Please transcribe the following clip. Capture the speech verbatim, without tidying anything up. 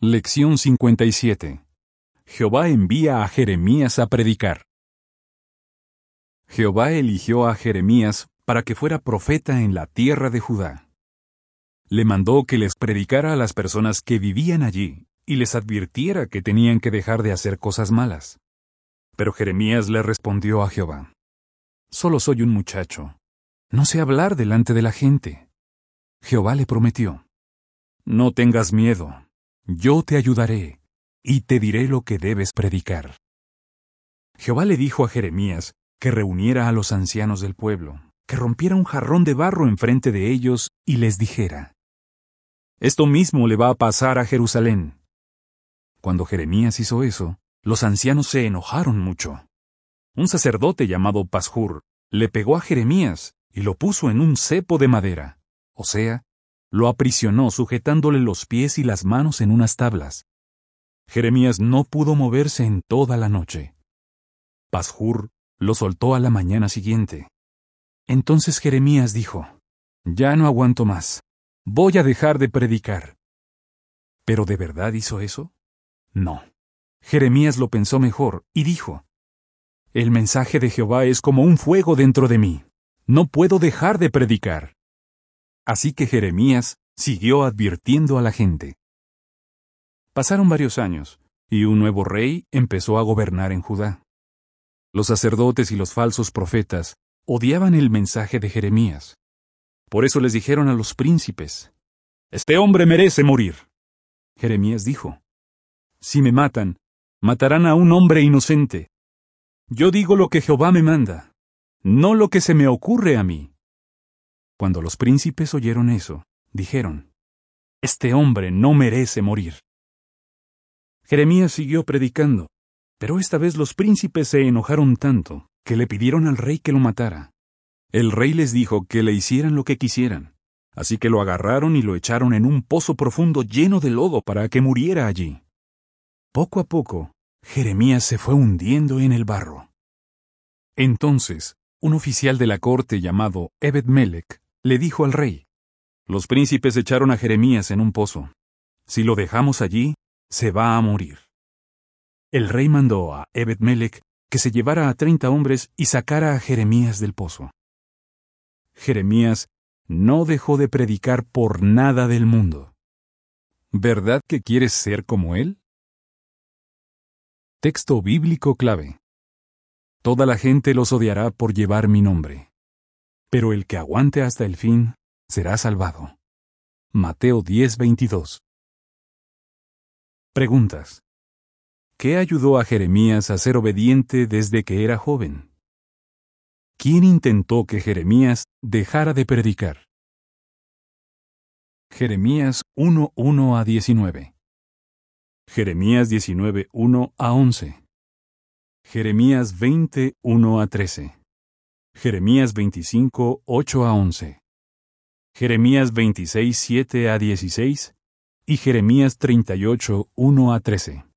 Lección cincuenta y siete. Jehová envía a Jeremías a predicar. Jehová eligió a Jeremías para que fuera profeta en la tierra de Judá. Le mandó que les predicara a las personas que vivían allí y les advirtiera que tenían que dejar de hacer cosas malas. Pero Jeremías le respondió a Jehová: «Solo soy un muchacho. No sé hablar delante de la gente». Jehová le prometió: «No tengas miedo. Yo te ayudaré, y te diré lo que debes predicar». Jehová le dijo a Jeremías que reuniera a los ancianos del pueblo, que rompiera un jarrón de barro enfrente de ellos y les dijera: «Esto mismo le va a pasar a Jerusalén». Cuando Jeremías hizo eso, los ancianos se enojaron mucho. Un sacerdote llamado Pashur le pegó a Jeremías y lo puso en un cepo de madera, o sea, lo aprisionó sujetándole los pies y las manos en unas tablas. Jeremías no pudo moverse en toda la noche. Pashur lo soltó a la mañana siguiente. Entonces Jeremías dijo: «Ya no aguanto más. Voy a dejar de predicar». ¿Pero de verdad hizo eso? No. Jeremías lo pensó mejor y dijo: «El mensaje de Jehová es como un fuego dentro de mí. No puedo dejar de predicar». Así que Jeremías siguió advirtiendo a la gente. Pasaron varios años, y un nuevo rey empezó a gobernar en Judá. Los sacerdotes y los falsos profetas odiaban el mensaje de Jeremías. Por eso les dijeron a los príncipes: «Este hombre merece morir». Jeremías dijo: «Si me matan, matarán a un hombre inocente. Yo digo lo que Jehová me manda, no lo que se me ocurre a mí». Cuando los príncipes oyeron eso, dijeron: «Este hombre no merece morir». Jeremías siguió predicando, pero esta vez los príncipes se enojaron tanto que le pidieron al rey que lo matara. El rey les dijo que le hicieran lo que quisieran, así que lo agarraron y lo echaron en un pozo profundo lleno de lodo para que muriera allí. Poco a poco, Jeremías se fue hundiendo en el barro. Entonces, un oficial de la corte llamado Ebed-Melech le dijo al rey: «Los príncipes echaron a Jeremías en un pozo. Si lo dejamos allí, se va a morir». El rey mandó a Ebed-Melech que se llevara a treinta hombres y sacara a Jeremías del pozo. Jeremías no dejó de predicar por nada del mundo. ¿Verdad que quieres ser como él? Texto bíblico clave. Toda la gente los odiará por llevar mi nombre, pero el que aguante hasta el fin será salvado. Mateo diez veintidós. Preguntas. ¿Qué ayudó a Jeremías a ser obediente desde que era joven? ¿Quién intentó que Jeremías dejara de predicar? Jeremías uno uno a diecinueve. Jeremías diecinueve uno a once. Jeremías veinte uno a trece. Jeremías veinticinco ocho a once. Jeremías veintiséis siete a dieciséis y Jeremías treinta y ocho uno a trece.